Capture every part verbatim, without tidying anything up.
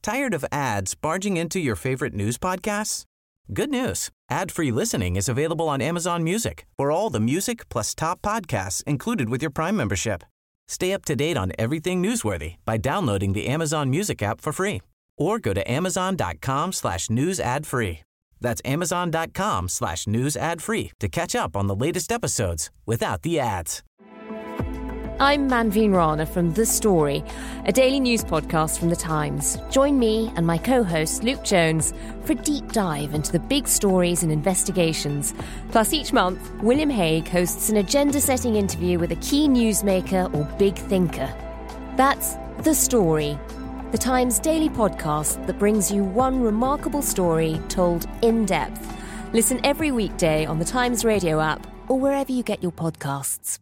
Tired of ads barging into your favorite news podcasts? Good news. Ad-free listening is available on Amazon Music for all the music plus top podcasts included with your Prime membership. Stay up to date on everything newsworthy by downloading the Amazon Music app for free or go to amazon.com slash news ad free. That's amazon.com slash news ad free to catch up on the latest episodes without the ads. I'm Manveen Rana from The Story, a daily news podcast from The Times. Join me and my co-host Luke Jones for a deep dive into the big stories and investigations. Plus, each month, William Hague hosts an agenda-setting interview with a key newsmaker or big thinker. That's The Story, The Times daily podcast that brings you one remarkable story told in depth. Listen every weekday on The Times radio app or wherever you get your podcasts.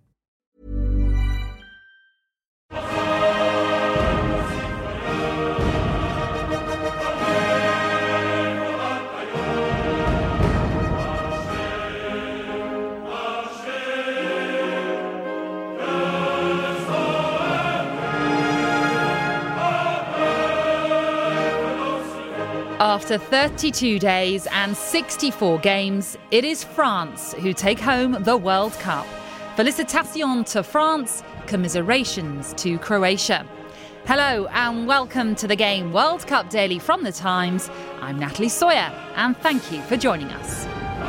After thirty-two days and sixty-four games, it is France who take home the World Cup. Félicitations to France, commiserations to Croatia. Hello and welcome to the Game World Cup Daily from The Times. I'm Natalie Sawyer and thank you for joining us.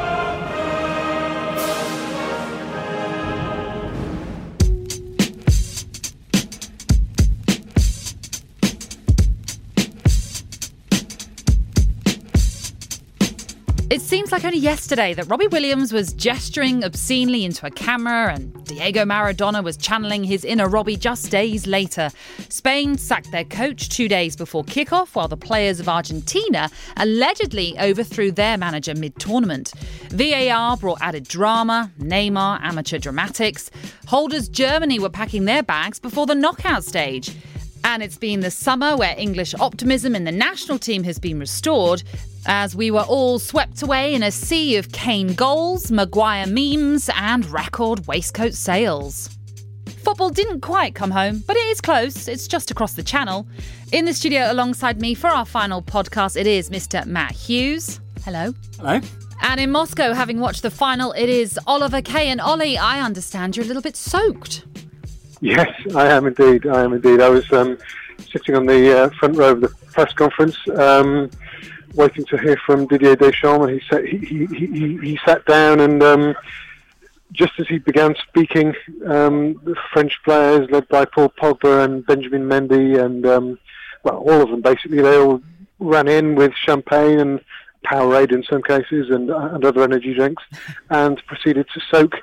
It seems like only yesterday that Robbie Williams was gesturing obscenely into a camera and Diego Maradona was channeling his inner Robbie just days later. Spain sacked their coach two days before kickoff, while the players of Argentina allegedly overthrew their manager mid-tournament. V A R brought added drama, Neymar, amateur dramatics. Holders Germany were packing their bags before the knockout stage. And it's been the summer where English optimism in the national team has been restored, as we were all swept away in a sea of Kane goals, Maguire memes and record waistcoat sales. Football didn't quite come home, but it is close. It's just across the channel. In the studio alongside me for our final podcast, it is Mister Matt Hughes. Hello. Hello. And in Moscow, having watched the final, it is Oliver Kay. And Ollie, I understand you're a little bit soaked. Yes, I am indeed. I am indeed. I was um, sitting on the uh, front row of the press conference, um, waiting to hear from Didier Deschamps, and he sat, he, he, he, he sat down, and um, just as he began speaking, um, the French players, led by Paul Pogba and Benjamin Mendy, and um, well, all of them basically, they all ran in with champagne and Powerade in some cases, and, and other energy drinks, and proceeded to soak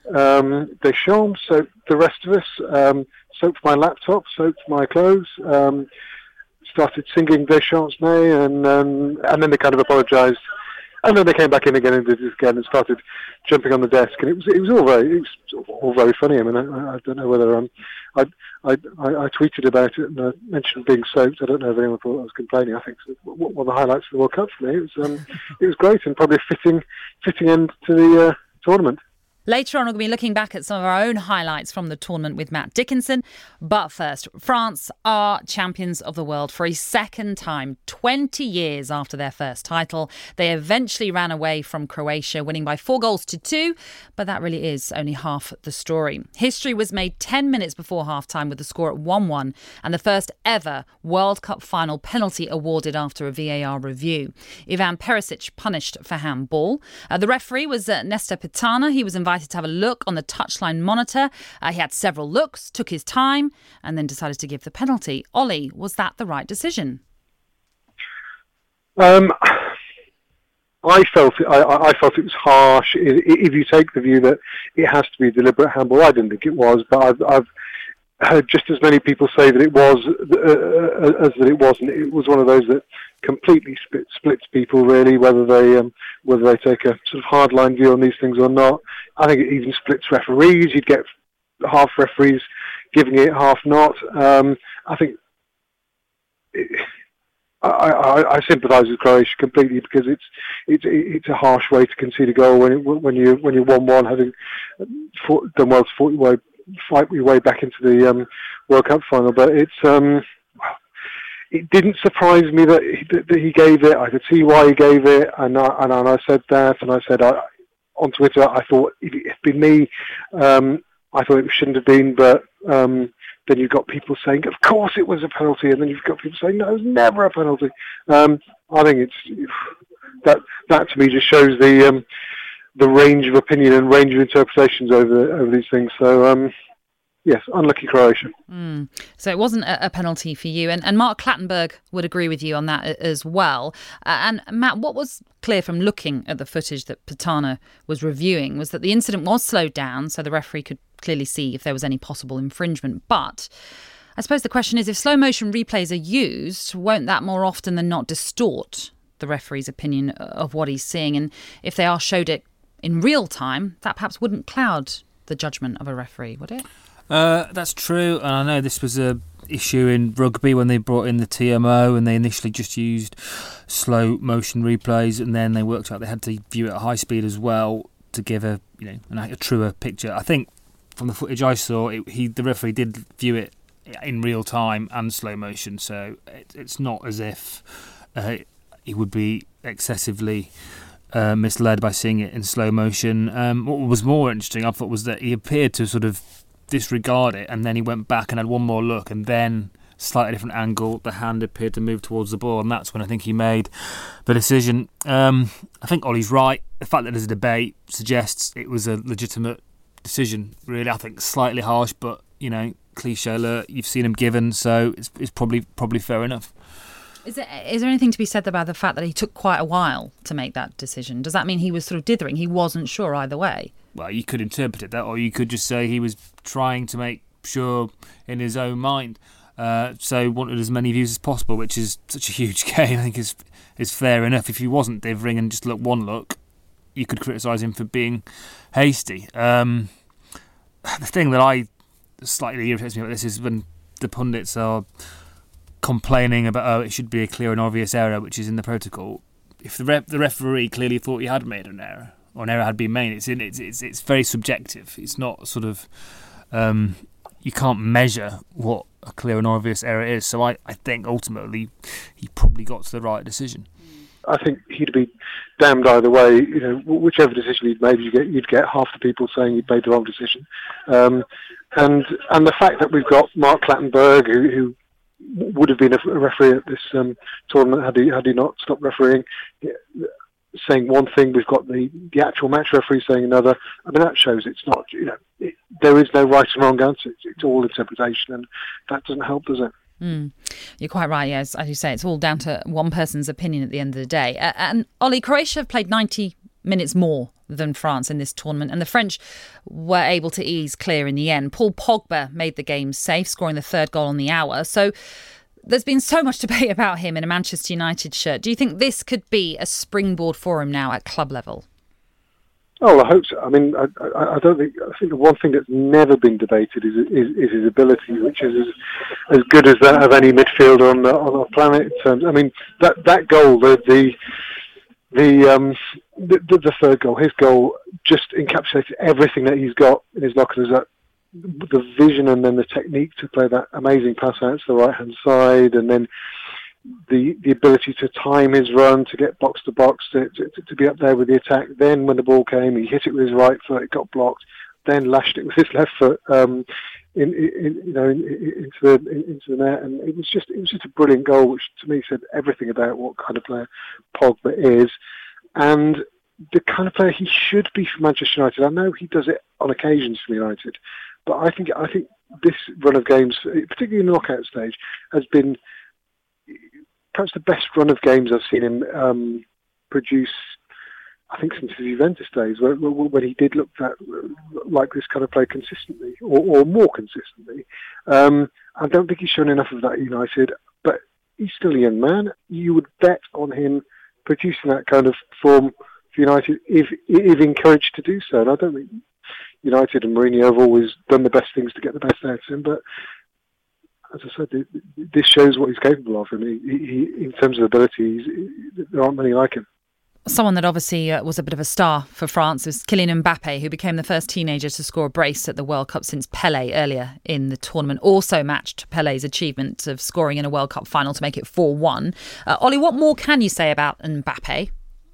um, Deschamps, soaked the rest of us, um, soaked my laptop, soaked my clothes, um, started singing Deschamps' name, and um, and then they kind of apologised, and then they came back in again and did it again and started jumping on the desk, and it was it was all very it was all very funny. I mean, I, I don't know whether um, I, I I I tweeted about it and I mentioned being soaked. I don't know if anyone thought I was complaining. I think so. One of the highlights of the World Cup for me. It was um, it was great and probably a fitting fitting end to the uh, tournament. Later on, we'll be looking back at some of our own highlights from the tournament with Matt Dickinson. But first, France are champions of the world for a second time, twenty years after their first title. They eventually ran away from Croatia, winning by four goals to two. But that really is only half the story. History was made ten minutes before halftime with the score at one one and the first ever World Cup final penalty awarded after a V A R review. Ivan Perisic punished for handball. Uh, the referee was uh, Nestor Pitana. He was invited to have a look on the touchline monitor. Uh, he had several looks, took his time, and then decided to give the penalty. Ollie, was that the right decision? Um, I felt it, I, I felt it was harsh. If you take the view that it has to be deliberate handball, I didn't think it was, but I've, I've heard just as many people say that it was uh, as that it wasn't. It was one of those that completely split, splits people, really, whether they um, whether they take a sort of hardline view on these things or not. I think it even splits referees. You'd get half referees giving it, half not. Um, I think it, I, I, I sympathise with Croatia completely because it's it's it's a harsh way to concede a goal when it, when you when you're one one, having done well to forty way, fight your way back into the um, World Cup final. But it's um, it didn't surprise me that he, that he gave it. I could see why he gave it, and I, and I said that, and I said I, on Twitter, I thought if it had been me, um, I thought it shouldn't have been, but um, then you've got people saying, of course it was a penalty, and then you've got people saying, no, it was never a penalty. Um, I think it's that that to me just shows the um, the range of opinion and range of interpretations over over these things. So. Um, Yes, unlucky Croatia. Mm. So it wasn't a, a penalty for you. And, and Mark Clattenburg would agree with you on that as well. Uh, and Matt, what was clear from looking at the footage that Patana was reviewing was that the incident was slowed down so the referee could clearly see if there was any possible infringement. But I suppose the question is, if slow motion replays are used, won't that more often than not distort the referee's opinion of what he's seeing? And if they are showed it in real time, that perhaps wouldn't cloud the judgment of a referee, would it? Uh, that's true, and I know this was a issue in rugby when they brought in the T M O, and they initially just used slow motion replays, and then they worked out they had to view it at high speed as well to give a you know a, a truer picture. I think from the footage I saw, it, he the referee did view it in real time and slow motion, so it, it's not as if uh, he would be excessively uh, misled by seeing it in slow motion. Um, what was more interesting, I thought, was that he appeared to sort of disregard it, and then he went back and had one more look, and then slightly different angle, the hand appeared to move towards the ball, and that's when I think he made the decision. Um, I think Ollie's right. The fact that there's a debate suggests it was a legitimate decision, really. I think slightly harsh, but, you know, cliche alert, you've seen him given, so it's, it's probably probably fair enough. Is there, is there anything to be said about the fact that he took quite a while to make that decision? Does that mean he was sort of dithering? He wasn't sure either way? Well, you could interpret it that, or you could just say he was trying to make sure in his own mind. Uh, so wanted as many views as possible, which is such a huge gain. I think is is fair enough. If he wasn't dithering and just looked one look, you could criticise him for being hasty. Um, the thing that I slightly irritates me about this is when the pundits are complaining about, oh, it should be a clear and obvious error, which is in the protocol. If the ref- the referee clearly thought he had made an error, or an error had been made, it's in, it's it's it's very subjective. It's not sort of um, you can't measure what a clear and obvious error is. So I, I think ultimately he probably got to the right decision. I think he'd be damned either way. You know, whichever decision he'd made, you get you'd get half the people saying he'd made the wrong decision. Um, and and the fact that we've got Mark Clattenburg, who, who would have been a referee at this um, tournament had he had he not stopped refereeing, saying one thing, we've got the, the actual match referee saying another. I mean, that shows it's not, you know, it, there is no right and wrong answer. It's, it's all interpretation, and that doesn't help, does it? Mm. You're quite right, yes. As you say, it's all down to one person's opinion at the end of the day. Uh, and Ollie, Croatia have played ninety minutes more than France in this tournament, and the French were able to ease clear in the end. Paul Pogba made the game safe, scoring the third goal on the hour. So there's been so much debate about him in a Manchester United shirt. Do you think this could be a springboard for him now at club level? Oh, I hope so. I mean, I, I, I don't think. I think the one thing that's never been debated is is, is his ability, which is as, as good as that of any midfielder on the on our planet. In terms, I mean, that that goal, the the the, um, the the third goal, his goal, just encapsulated everything that he's got in his locker. Is that the vision and then the technique to play that amazing pass out to the right hand side, and then the the ability to time his run, to get box to box, to, to to be up there with the attack. Then when the ball came, he hit it with his right foot, it got blocked, then lashed it with his left foot um, in, in you know in, in, into the in, into the net, and it was just it was just a brilliant goal, which to me said everything about what kind of player Pogba is, and the kind of player he should be for Manchester United. I know he does it on occasions for United, but I think I think this run of games, particularly in the knockout stage, has been perhaps the best run of games I've seen him um, produce, I think, since his Juventus days, when, when he did look that, like this kind of play consistently, or, or more consistently. Um, I don't think he's shown enough of that at United, but he's still a young man. You would bet on him producing that kind of form for United if, if encouraged to do so. And I don't think United and Mourinho have always done the best things to get the best out of him, but as I said, this shows what he's capable of. I mean, he, he, in terms of ability, there aren't many like him. Someone that obviously uh, was a bit of a star for France was Kylian Mbappe, who became the first teenager to score a brace at the World Cup since Pelé earlier in the tournament. Also matched Pelé's achievement of scoring in a World Cup final to make it four one. Uh, Ollie, what more can you say about Mbappe?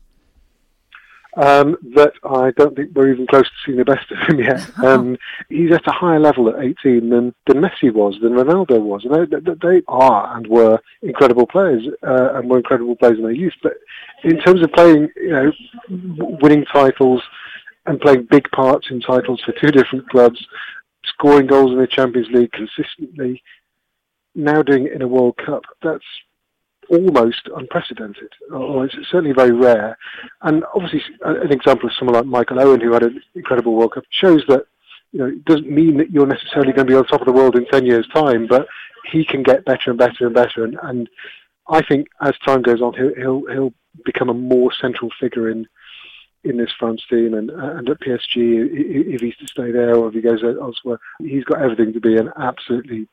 Um, that I don't think we're even close to seeing the best of him yet. Um, he's at a higher level at eighteen than, than Messi was, than Ronaldo was. And they, they, they are and were incredible players, uh, and were incredible players in their youth. But in terms of playing, you know, winning titles and playing big parts in titles for two different clubs, scoring goals in the Champions League consistently, now doing it in a World Cup, that's almost unprecedented, or it's certainly very rare. And obviously, an example of someone like Michael Owen, who had an incredible World Cup, shows that, you know, it doesn't mean that you're necessarily going to be on top of the world in ten years' time, but he can get better and better and better. And, and I think as time goes on, he'll he'll, he'll become a more central figure in in this France team, and and at P S G, if he's to stay there or if he goes elsewhere, he's got everything to be an absolutely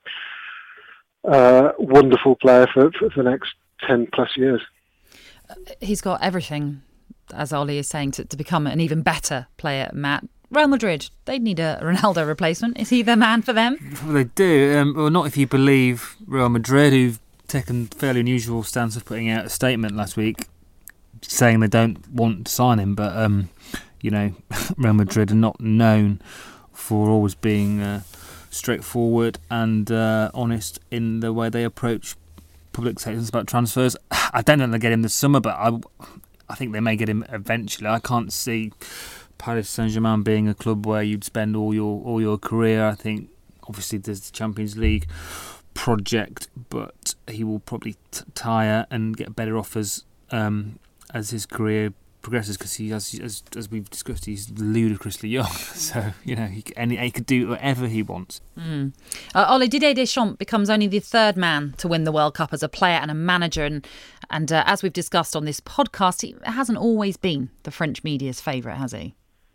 uh, wonderful player for, for the next ten plus years. He's got everything, as Ollie is saying, to, to become an even better player, Matt. Real Madrid, they need a Ronaldo replacement. Is he the man for them? Well, they do. Um, well, not if you believe Real Madrid, who've taken a fairly unusual stance of putting out a statement last week saying they don't want to sign him. But, um, you know, Real Madrid are not known for always being uh, straightforward and uh, honest in the way they approach public statements about transfers. I don't think they'll get him this summer, but I, I think they may get him eventually. I can't see Paris Saint-Germain being a club where you'd spend all your all your career. I think obviously there's the Champions League project, but he will probably t- tire and get better offers um, as his career progresses, because he has, as as we've discussed, he's ludicrously young. So, you know, he, and he could do whatever he wants. Mm. Uh, Ollie, Didier Deschamps becomes only the third man to win the World Cup as a player and a manager, and and uh, as we've discussed on this podcast, he hasn't always been the French media's favourite, has he?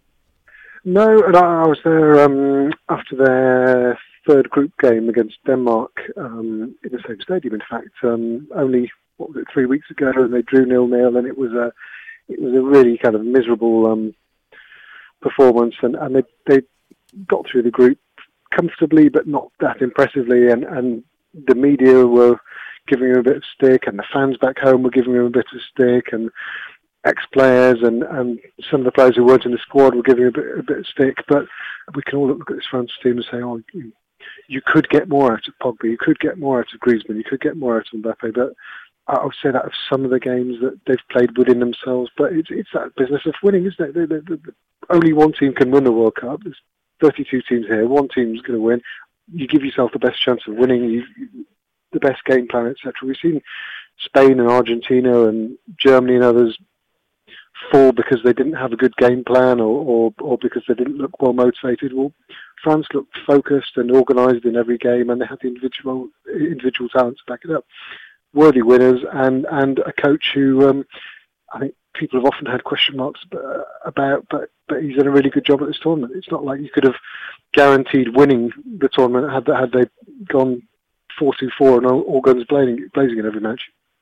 No, and I, I was there um, after their third group game against Denmark um, in the same stadium. In fact, um, only what was it, three weeks ago, and they drew nil nil, and it was a It was a really kind of miserable um, performance, and, and they they got through the group comfortably, but not that impressively. And, and the media were giving him a bit of stick, and the fans back home were giving him a bit of stick, and ex-players and, and some of the players who weren't in the squad were giving him a bit, a bit of stick. But we can all look at this France team and say, oh, you, you could get more out of Pogba, you could get more out of Griezmann, you could get more out of Mbappe, but I would say that of some of the games that they've played within themselves, but it's it's that business of winning, isn't it? The, the, the, the, only one team can win the World Cup. There's thirty-two teams here. One team's going to win. You give yourself the best chance of winning, you, the best game plan, et cetera. We've seen Spain and Argentina and Germany and others fall because they didn't have a good game plan, or, or, or because they didn't look well motivated. Well, France looked focused and organised in every game, and they had the individual individual talent to back it up. Worthy winners, and, and a coach who um, I think people have often had question marks about, but but he's done a really good job at this tournament. It's not like you could have guaranteed winning the tournament had had they gone four two four and all, all guns blazing, blazing in every match.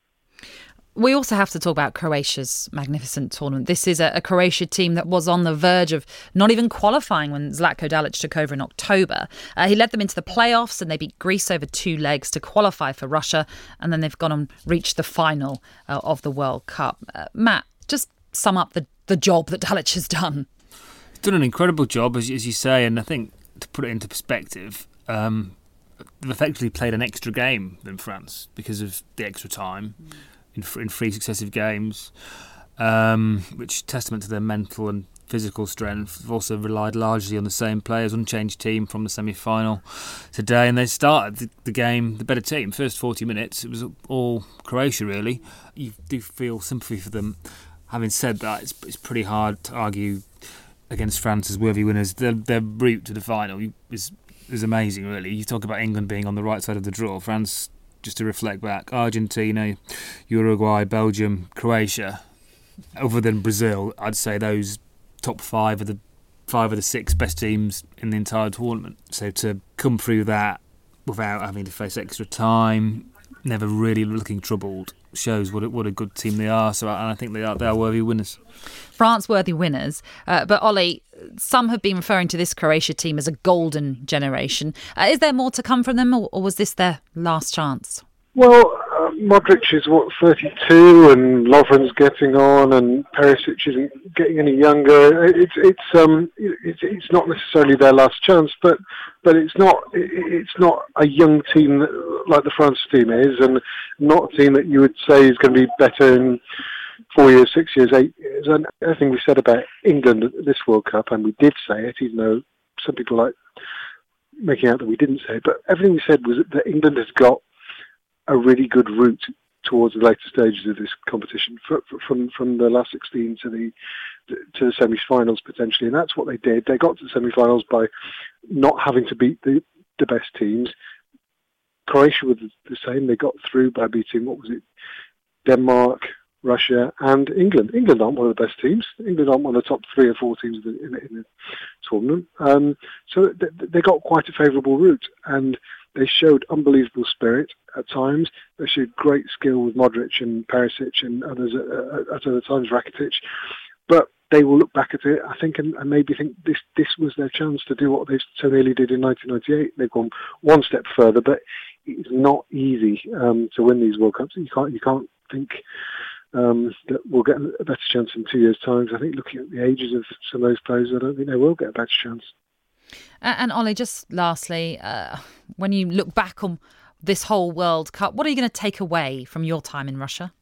We also have to talk about Croatia's magnificent tournament. This is a, a Croatia team that was on the verge of not even qualifying when Zlatko Dalic took over in October. Uh, he led them into the playoffs, and they beat Greece over two legs to qualify for Russia, and then they've gone and reached the final uh, of the World Cup. Uh, Matt, just sum up the, the job that Dalic has done. He's done an incredible job, as, as you say, and I think to put it into perspective, um, they've effectively played an extra game than France because of the extra time. Mm. In, in three successive games, um, which is testament to their mental and physical strength. They've also relied largely on the same players, unchanged team from the semi-final today, and they started the, the game the better team. First forty minutes, it was all Croatia really. You do feel sympathy for them. Having said that, it's, it's pretty hard to argue against France as worthy winners. Their, their route to the final is, is amazing really. You talk about England being on the right side of the draw. France, just to reflect back, Argentina, Uruguay, Belgium, Croatia. Other than Brazil, I'd say those top five are the five of the six best teams in the entire tournament. So to come through that without having to face extra time, never really looking troubled, shows what a, what a good team they are. So, and I think they are they are worthy winners. France worthy winners. Uh, but Ollie, some have been referring to this Croatia team as a golden generation. Uh, is there more to come from them, or, or was this their last chance? Well, uh, Modric is, what, thirty-two, and Lovren's getting on, and Perisic isn't getting any younger. It's it's um it's, it's not necessarily their last chance, but but it's not it's not a young team that, like the France team is, and not a team that you would say is going to be better in four years, six years, eight years. And everything we said about England at this World Cup, and we did say it, even though some people like making out that we didn't say it, but everything we said was that England has got a really good route towards the later stages of this competition, for, for, from from the last sixteen to the to the semi-finals potentially, and that's what they did. They got to the semi-finals by not having to beat the, the best teams. Croatia was the same. They got through by beating, what was it, Denmark, Russia, and England. England aren't one of the best teams. England aren't one of the top three or four teams in the, in the, in the tournament. Um, so they, they got quite a favourable route, and they showed unbelievable spirit at times. They showed great skill with Modric and Perisic and others at, at other times, Rakitic. But they will look back at it, I think, and, and maybe think this this was their chance to do what they so nearly did in nineteen ninety-eight. They've gone one step further, but it's not easy um, to win these World Cups. You can't you can't think um, that we'll get a better chance in two years' time. I think looking at the ages of some of those players, I don't think they will get a better chance. And Ollie, just lastly, uh, when you look back on this whole World Cup, what are you going to take away from your time in Russia?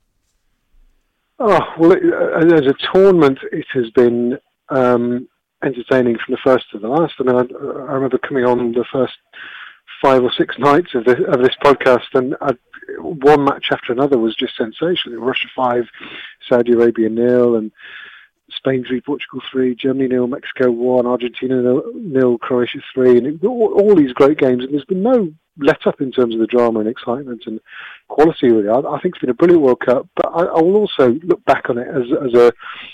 Oh, well, it, uh, as a tournament, it has been um, entertaining from the first to the last. I mean, I, I remember coming on the first five or six nights of, the, of this podcast, and I'd, one match after another was just sensational. Russia five, Saudi Arabia nil, and Spain three, Portugal three, Germany nil, Mexico one, Argentina nil, Croatia three, and it, all, all these great games. And there's been no let up in terms of the drama and excitement and quality. Really, I, I think it's been a brilliant World Cup. But I, I will also look back on it as as a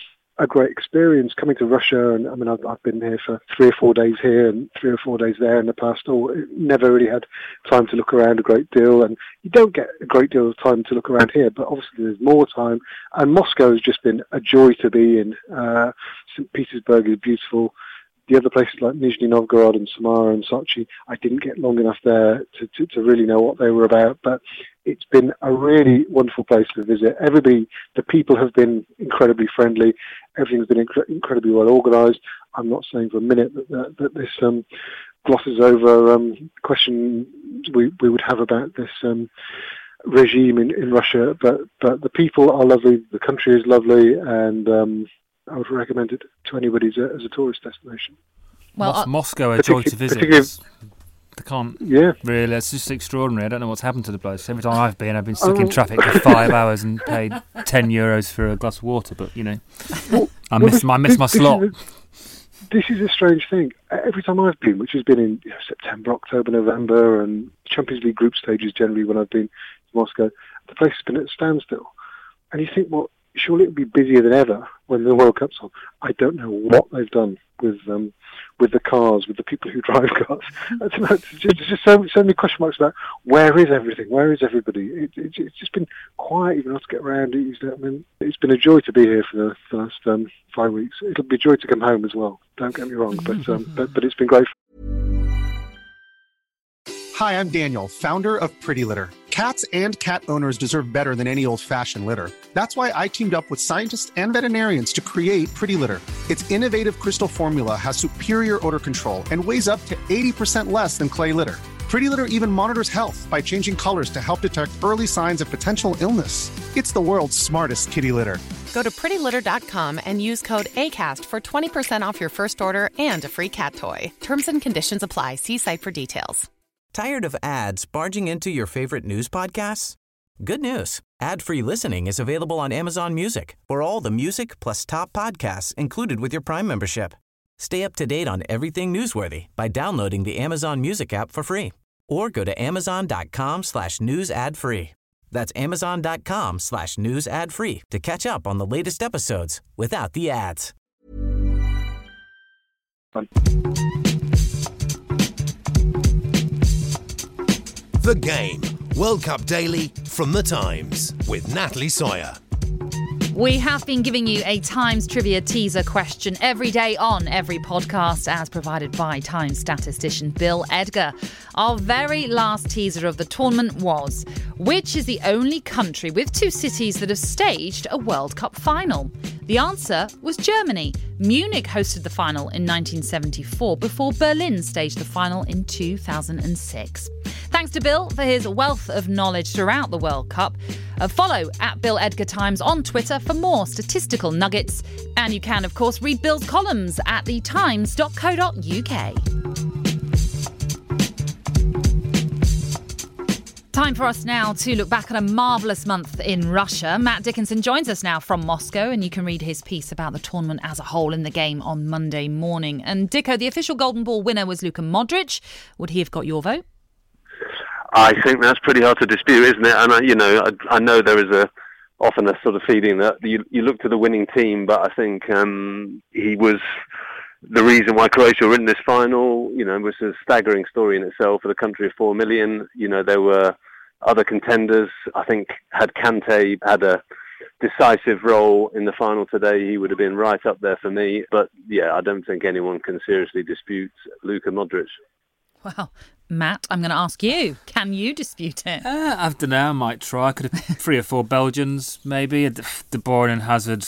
a great experience coming to Russia. And I mean, I've, I've been here for three or four days here and three or four days there in the past. Or never really had time to look around a great deal, and you don't get a great deal of time to look around here. But obviously, there's more time. And Moscow has just been a joy to be in. Uh, Saint Petersburg is beautiful. The other places like Nizhny Novgorod and Samara and Sochi, I didn't get long enough there to, to, to really know what they were about. But it's been a really wonderful place to visit. Everybody, the people have been incredibly friendly. Everything's been inc- incredibly well organised. I'm not saying for a minute that, that, that this um, glosses over um, questions we, we would have about this um, regime in, in Russia. But, but the people are lovely, the country is lovely, and um, I would recommend it to anybody as a, as a tourist destination. Well, Mos- uh, Moscow, a joy to visit. They can't yeah. really. It's just extraordinary. I don't know what's happened to the place. Every time I've been, I've been stuck oh. in traffic for five hours and paid ten euros for a glass of water. But you know, well, I miss well, my miss my slot. This is, a, this is a strange thing. Every time I've been, which has been in you know, September, October, November, and Champions League group stages generally when I've been to Moscow, the place has been at a standstill. And you think, well, surely it would be busier than ever when the World Cup's on. I don't know what they've done with um, with the cars, with the people who drive cars. I don't know. There's just, just so, so many question marks about where is everything, where is everybody. It, it, it's just been quiet, even not to get around it. I mean, it's been a joy to be here for the, for the last um, five weeks. It'll be a joy to come home as well. Don't get me wrong, but um, but, but it's been great. Hi, I'm Daniel, founder of Pretty Litter. Cats and cat owners deserve better than any old-fashioned litter. That's why I teamed up with scientists and veterinarians to create Pretty Litter. Its innovative crystal formula has superior odor control and weighs up to eighty percent less than clay litter. Pretty Litter even monitors health by changing colors to help detect early signs of potential illness. It's the world's smartest kitty litter. Go to pretty litter dot com and use code ACAST for twenty percent off your first order and a free cat toy. Terms and conditions apply. See site for details. Tired of ads barging into your favorite news podcasts? Good news. Ad-free listening is available on Amazon Music for all the music plus top podcasts included with your Prime membership. Stay up to date on everything newsworthy by downloading the Amazon Music app for free or go to amazon.com slash news ad free. That's amazon.com slash news ad free to catch up on the latest episodes without the ads. The Game World Cup Daily from The Times with Natalie Sawyer. We have been giving you a Times trivia teaser question every day on every podcast, as provided by Times statistician Bill Edgar. Our very last teaser of the tournament was, which is the only country with two cities that have staged a World Cup final? The answer was Germany. Munich hosted the final in nineteen seventy-four before Berlin staged the final in two thousand six. Thanks to Bill for his wealth of knowledge throughout the World Cup. Uh, follow at Bill Edgar Times on Twitter for more statistical nuggets. And you can, of course, read Bill's columns at the times dot co dot uk. Time for us now to look back at a marvellous month in Russia. Matt Dickinson joins us now from Moscow, and you can read his piece about the tournament as a whole in The Game on Monday morning. And Dicko, the official Golden Ball winner was Luka Modric. Would he have got your vote? I think that's pretty hard to dispute, isn't it? And I, you know, I, I know there is a often a sort of feeling that you, you look to the winning team, but I think um, he was the reason why Croatia were in this final. You know, it was a staggering story in itself for the country of four million. You know, there were other contenders. I think had Kante had a decisive role in the final today, he would have been right up there for me. But yeah, I don't think anyone can seriously dispute Luka Modric. Well, Matt, I'm going to ask you. Can you dispute it? Uh, I don't know. I might try. Could have three or four Belgians, maybe. De Bruyne and Hazard,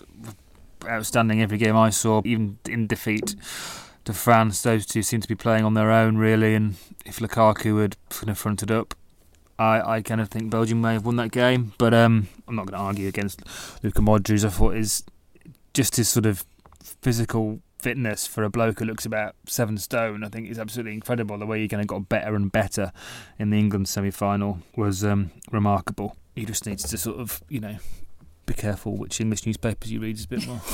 outstanding every game I saw, even in defeat to France. Those two seem to be playing on their own, really. And if Lukaku had kind of fronted up, I, I kind of think Belgium may have won that game. But um, I'm not going to argue against Luka Modric. I thought his, just his sort of physical fitness for a bloke who looks about seven stone, I think is absolutely incredible. The way he kind of got better and better in the England semi-final was um, remarkable. He just needs to sort of, you know, be careful which English newspapers you read a bit more.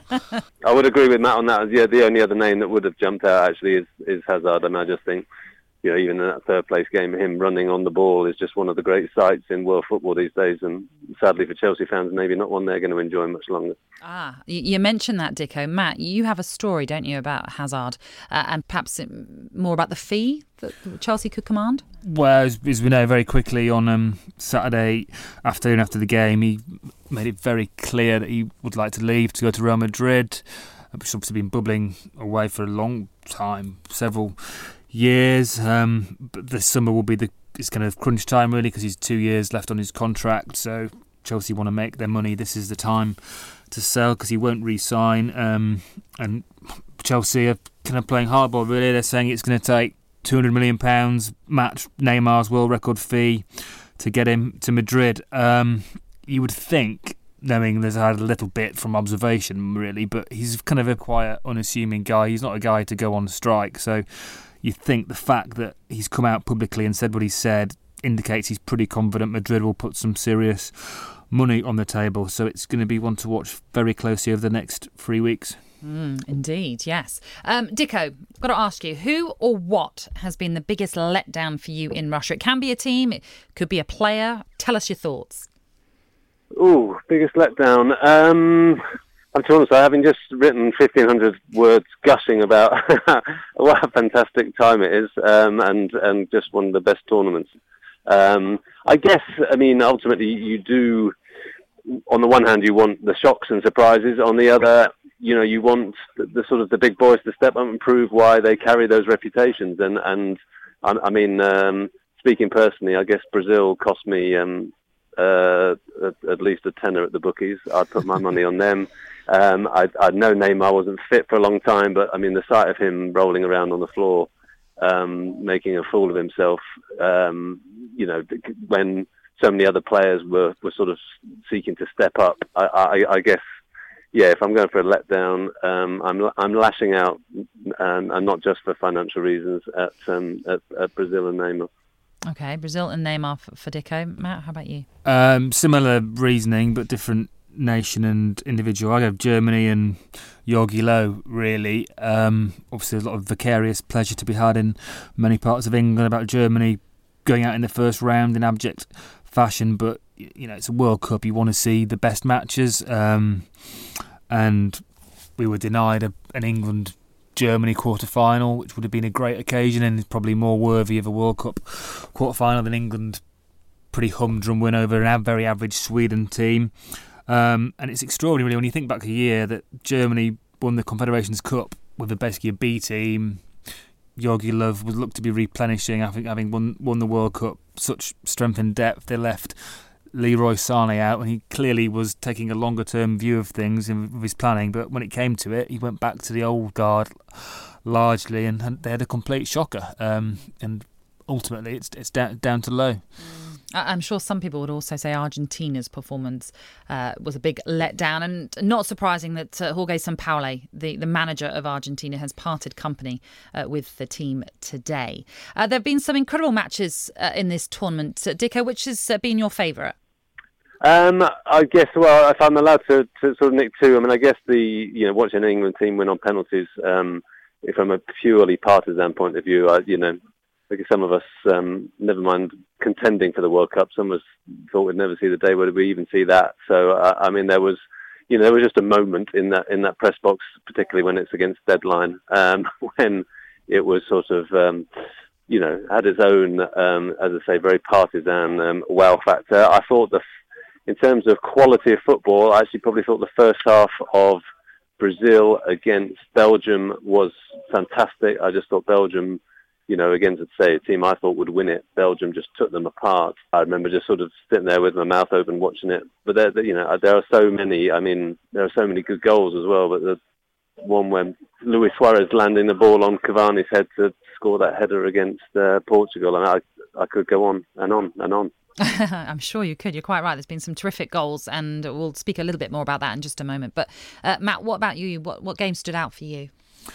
I would agree with Matt on that. Yeah, the only other name that would have jumped out actually is, is Hazard, and I just think, you know, even in that third place game, him running on the ball is just one of the great sights in world football these days. And sadly for Chelsea fans, maybe not one they're going to enjoy much longer. Ah, you mentioned that, Dicko. Matt, you have a story, don't you, about Hazard uh, and perhaps more about the fee that Chelsea could command? Well, as, as we know, very quickly on um, Saturday afternoon after the game, he made it very clear that he would like to leave to go to Real Madrid, which has obviously been bubbling away for a long time, several years. Um, but this summer will be the it's kind of crunch time, really, because he's two years left on his contract. So Chelsea want to make their money. This is the time to sell because he won't re-sign. Um, and Chelsea are kind of playing hardball, really. They're saying it's going to take two hundred million pounds, match Neymar's world record fee, to get him to Madrid. Um, you would think, knowing there's had a little bit from observation, really, but he's kind of a quiet, unassuming guy. He's not a guy to go on strike. So you think the fact that he's come out publicly and said what he said indicates he's pretty confident Madrid will put some serious money on the table. So it's going to be one to watch very closely over the next three weeks. Mm, indeed, yes. Um, Dicko, I've got to ask you, who or what has been the biggest letdown for you in Russia? It can be a team, it could be a player. Tell us your thoughts. Ooh, biggest letdown. Um, I'm to be honest, having just written fifteen hundred words gushing about what a fantastic time it is, um, and and just one of the best tournaments. Um, I guess, I mean, ultimately you do, on the one hand, you want the shocks and surprises. On the other, you know, you want the, the sort of the big boys to step up and prove why they carry those reputations. And, and I, I mean, um, speaking personally, I guess Brazil cost me um, uh, at, at least a tenner at the bookies. I'd put my money on them. Um, I, I know Neymar wasn't fit for a long time, but I mean, the sight of him rolling around on the floor, um, making a fool of himself, um, you know, when so many other players were, were sort of seeking to step up, I, I, I guess, yeah, if I'm going for a letdown, um, I'm I'm lashing out, um, and not just for financial reasons, at, um, at, at Brazil and Neymar. Okay, Brazil and Neymar for, for Dicko. Matt, how about you? Um, similar reasoning, but different nation and individual. I go Germany and Jogi Löw, really. Um, obviously, a lot of vicarious pleasure to be had in many parts of England about Germany going out in the first round in abject fashion, but you know, it's a World Cup. You want to see the best matches, um, and we were denied a, an England-Germany quarter-final, which would have been a great occasion and is probably more worthy of a World Cup quarter-final than England pretty humdrum win over a very average Sweden team. Um, and it's extraordinary really, when you think back a year that Germany won the Confederations Cup with a, basically a B team. Jogi Löw was looked to be replenishing, having, having won, won the World Cup. Such strength and depth. They left Leroy Sané out, and he clearly was taking a longer term view of things in with his planning, but when it came to it, he went back to the old guard largely, and, and they had a complete shocker. Um, and ultimately, it's it's down, down to Löw. I'm sure some people would also say Argentina's performance uh, was a big letdown, and not surprising that uh, Jorge Sampaoli, the, the manager of Argentina, has parted company uh, with the team today. Uh, there have been some incredible matches uh, in this tournament. Uh, Dicko, which has uh, been your favourite? Um, I guess, well, if I'm allowed to, to sort of nick two, I mean, I guess the, you know, watching an England team win on penalties, um, if from a purely partisan point of view, I, you know, I guess some of us, um, never mind contending for the World Cup, some of us thought we'd never see the day where we even see that. So, uh, I mean, there was, you know, there was just a moment in that in that press box, particularly when it's against deadline, um, when it was sort of, um, you know, had its own, um, as I say, very partisan um, wow factor. I thought the, in terms of quality of football, I actually probably thought the first half of Brazil against Belgium was fantastic. I just thought Belgium, you know, again, to say a team I thought would win it, Belgium just took them apart. I remember just sort of sitting there with my mouth open watching it. But there, you know, there are so many. I mean, there are so many good goals as well. But the one when Luis Suarez landing the ball on Cavani's head to score that header against uh, Portugal, I mean, I, I could go on and on and on. I'm sure you could. You're quite right. There's been some terrific goals, and we'll speak a little bit more about that in just a moment. But uh, Matt, what about you? What what game stood out for you?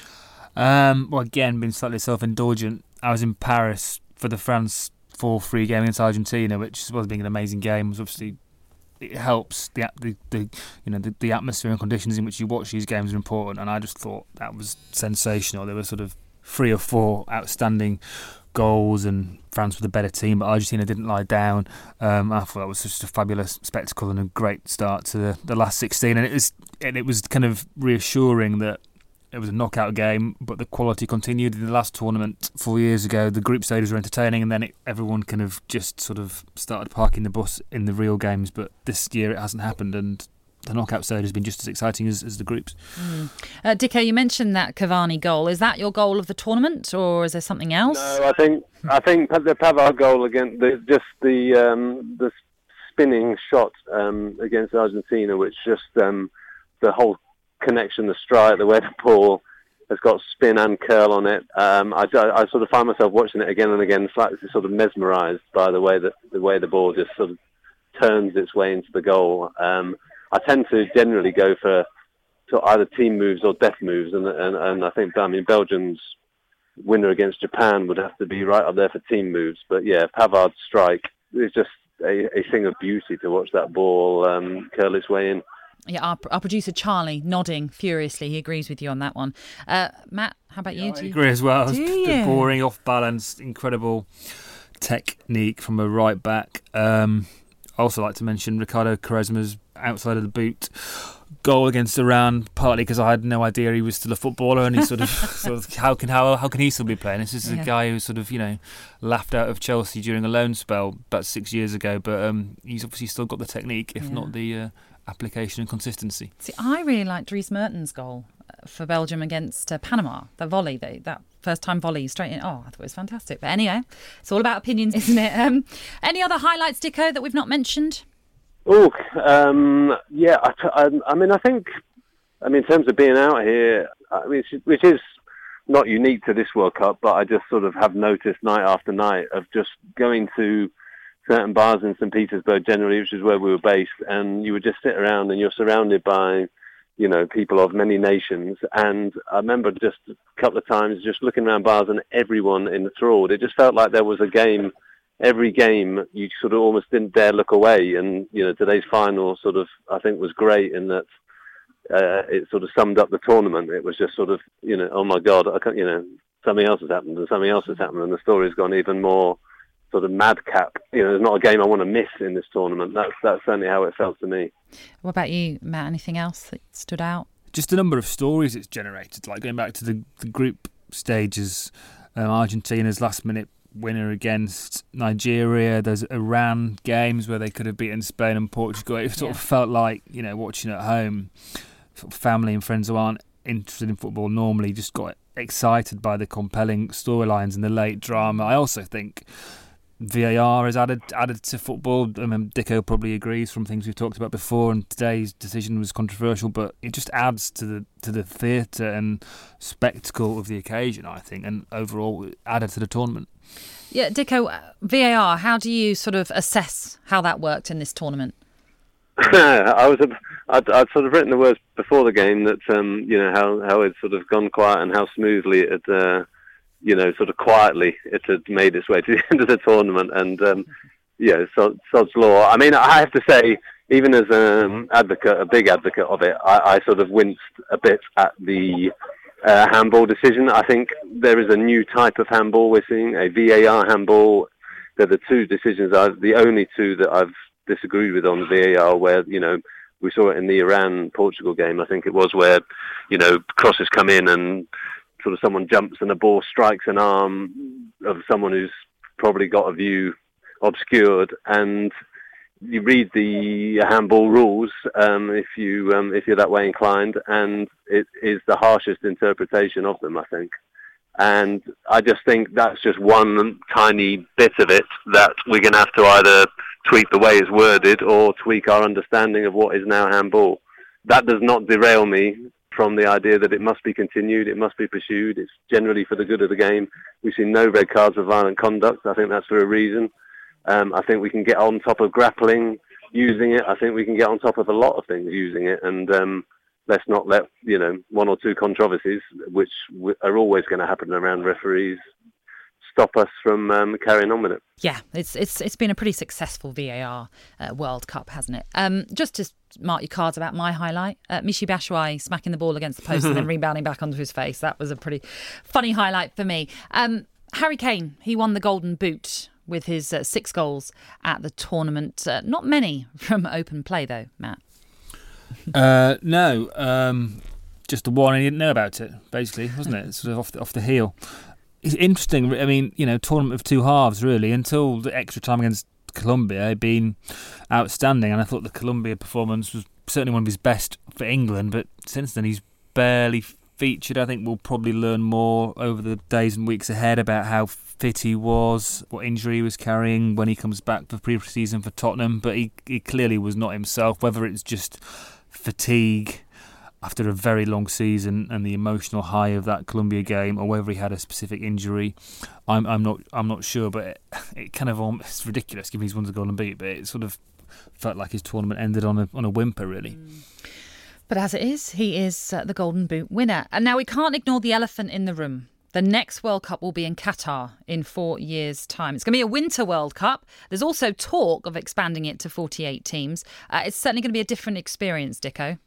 Um, well, again, being slightly self-indulgent, I was in Paris for the France four three game against Argentina, which was being an amazing game. It was obviously, it helps the the, the you know the, the atmosphere and conditions in which you watch these games are important, and I just thought that was sensational. There were sort of three or four outstanding goals, and France was the better team, but Argentina didn't lie down. Um, I thought that was just a fabulous spectacle and a great start to the, the last sixteen, and it was and it was kind of reassuring that it was a knockout game, but the quality continued. In the last tournament four years ago, the group stages were entertaining, and then it, everyone kind of just sort of started parking the bus in the real games. But this year it hasn't happened, and the knockout stage has been just as exciting as, as the groups. Mm. Uh, Dicko, you mentioned that Cavani goal. Is that your goal of the tournament, or is there something else? No, I think I think the Pavard goal against the, just the um, the spinning shot um, against Argentina, which just um, the whole connection, the strike, the way the ball has got spin and curl on it. Um, I, I, I sort of find myself watching it again and again, slightly sort of mesmerised by the way that the way the ball just sort of turns its way into the goal. Um, I tend to generally go for, for either team moves or death moves, and, and and I think I mean Belgium's winner against Japan would have to be right up there for team moves. But yeah, Pavard's strike is just a, a thing of beauty to watch that ball um, curl its way in. Yeah, our, our producer Charlie nodding furiously. He agrees with you on that one. Uh, Matt, how about you? Yeah, I Do agree you, as well. Do It's you? boring, off balance, incredible technique from a right back. Um, I also like to mention Ricardo Quaresma's outside of the boot goal against Iran, partly because I had no idea he was still a footballer, and he sort of, sort of how can how how can he still be playing? This is Yeah. a guy who sort of you know laughed out of Chelsea during a loan spell about six years ago, but um, he's obviously still got the technique, if Yeah. not the uh, application and consistency. See, I really liked Dries Mertens' goal for Belgium against uh, Panama. The volley, they, that first-time volley straight in. Oh, I thought it was fantastic. But anyway, it's all about opinions, isn't it? Um, any other highlights, Dicko, that we've not mentioned? Oh, um, yeah. I, I, I mean, I think, I mean, in terms of being out here, I mean, which is not unique to this World Cup, but I just sort of have noticed night after night of just going to certain bars in Saint Petersburg generally, which is where we were based, and you would just sit around and you're surrounded by, you know, people of many nations. And I remember just a couple of times just looking around bars and everyone enthralled. It just felt like there was a game, every game you sort of almost didn't dare look away. And, you know, today's final sort of, I think, was great in that uh, it sort of summed up the tournament. It was just sort of, you know, oh my God, I can't, you know, something else has happened and something else has happened, and the story's gone even more sort of madcap. You know, there's not a game I want to miss in this tournament. That's that's certainly how it felt to me. What about you, Matt? Anything else that stood out? Just the number of stories it's generated, like going back to the, the group stages, um, Argentina's last minute winner against Nigeria. There's Iran games where they could have beaten Spain and Portugal. It sort yeah. of felt like, you know, watching at home, sort of family and friends who aren't interested in football normally just got excited by the compelling storylines and the late drama. I also think V A R has added added to football. I mean, Dicko probably agrees from things we've talked about before, and today's decision was controversial, but it just adds to the to the theatre and spectacle of the occasion, I think, and overall added to the tournament. Yeah, Dicko, V A R, how do you sort of assess how that worked in this tournament? I was, I'd, I'd sort of written the words before the game that um, you know how how it's sort of gone quiet and how smoothly it had, uh, you know, sort of quietly it had made its way to the end of the tournament, and um, yeah, sod, sod's law. I mean, I have to say, even as an advocate, a big advocate of it, I, I sort of winced a bit at the uh, handball decision. I think there is a new type of handball we're seeing, a V A R handball. They're the two decisions, I've, the only two that I've disagreed with on V A R, where, you know, we saw it in the Iran-Portugal game, I think it was, where, you know, crosses come in and sort of someone jumps and the ball strikes an arm of someone who's probably got a view obscured, and you read the handball rules um, if you um, if you're that way inclined, and it is the harshest interpretation of them, I think. And I just think that's just one tiny bit of it that we're going to have to either tweak the way it's worded or tweak our understanding of what is now handball. That does not derail me from the idea that it must be continued, it must be pursued, it's generally for the good of the game. We've seen no red cards for violent conduct. I think that's for a reason. Um, I think we can get on top of grappling using it. I think we can get on top of a lot of things using it, and um, let's not let, you know, one or two controversies, which w- are always going to happen around referees, stop us from um, carrying on with it. Yeah, it's it's it's been a pretty successful V A R uh, World Cup, hasn't it? Um, just to mark your cards about my highlight, uh, Michy Batshuayi smacking the ball against the post and then rebounding back onto his face. That was a pretty funny highlight for me. Um, Harry Kane, he won the Golden Boot with his uh, six goals at the tournament. Uh, not many from open play, though, Matt. Uh, no, um, just the one, and he didn't know about it, basically, wasn't it? Sort of off the, off the heel. It's interesting, I mean, you know, tournament of two halves, really, until the extra time against Colombia had been outstanding, and I thought the Colombia performance was certainly one of his best for England, but since then he's barely featured. I think we'll probably learn more over the days and weeks ahead about how fit he was, what injury he was carrying when he comes back for pre-season for Tottenham, but he, he clearly was not himself, whether it's just fatigue after a very long season and the emotional high of that Colombia game, or whether he had a specific injury. I'm I'm not I'm not sure, but it, it kind of almost, it's ridiculous given he's won the Golden Boot, but it sort of felt like his tournament ended on a on a whimper, really. Mm. But as it is, he is uh, the Golden Boot winner. And now we can't ignore the elephant in the room. The next World Cup will be in Qatar in four years' time. It's going to be a Winter World Cup. There's also talk of expanding it to forty-eight teams. Uh, it's certainly going to be a different experience, Dicko.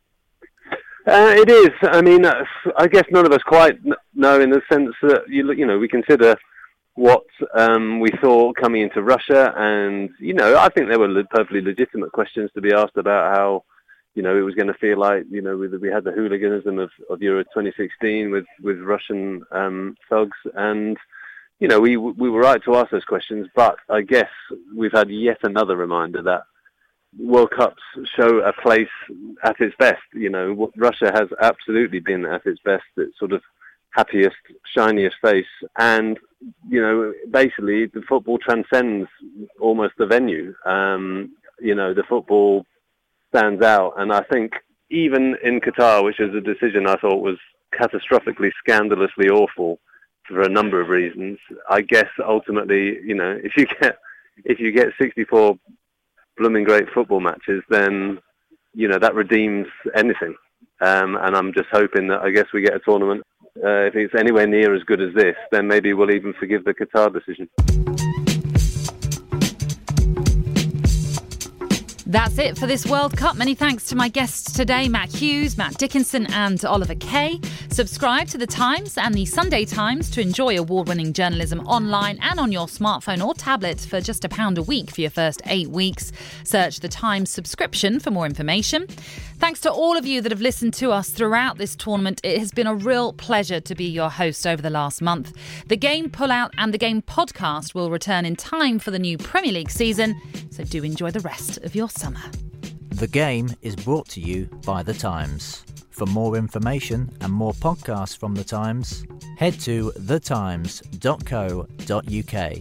Uh, it is. I mean, uh, I guess none of us quite know, in the sense that, you, you know, we consider what um, we saw coming into Russia, and, you know, I think there were le- perfectly legitimate questions to be asked about how, you know, it was going to feel like, you know, we, we had the hooliganism of, of Euro twenty sixteen with, with Russian um, thugs, and, you know, we we were right to ask those questions, but I guess we've had yet another reminder that World Cups show a place at its best. You know, Russia has absolutely been at its best, its sort of happiest, shiniest face, and, you know, basically the football transcends almost the venue. Um, you know, the football stands out, and I think even in Qatar, which is a decision I thought was catastrophically, scandalously awful for a number of reasons, I guess ultimately, you know, if you get if you get sixty-four blooming great football matches, then, you know, that redeems anything. Um, and I'm just hoping that, I guess, we get a tournament. Uh, if it's anywhere near as good as this, then maybe we'll even forgive the Qatar decision. That's it for this World Cup. Many thanks to my guests today, Matt Hughes, Matt Dickinson and Oliver Kay. Subscribe to The Times and The Sunday Times to enjoy award-winning journalism online and on your smartphone or tablet for just a pound a week for your first eight weeks. Search The Times subscription for more information. Thanks to all of you that have listened to us throughout this tournament. It has been a real pleasure to be your host over the last month. The Game Pullout and The Game podcast will return in time for the new Premier League season, so do enjoy the rest of your summer. The Game is brought to you by The Times. For more information and more podcasts from The Times, head to the times dot co dot uk.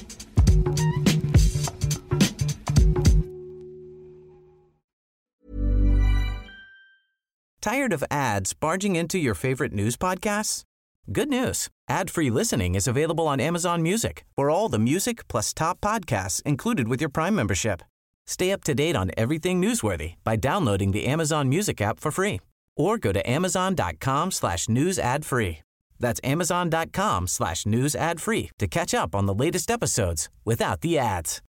Tired of ads barging into your favorite news podcasts? Good news. Ad-free listening is available on Amazon Music for all the music plus top podcasts included with your Prime membership. Stay up to date on everything newsworthy by downloading the Amazon Music app for free or go to amazon.com slash news ad free. That's amazon.com slash news ad free to catch up on the latest episodes without the ads.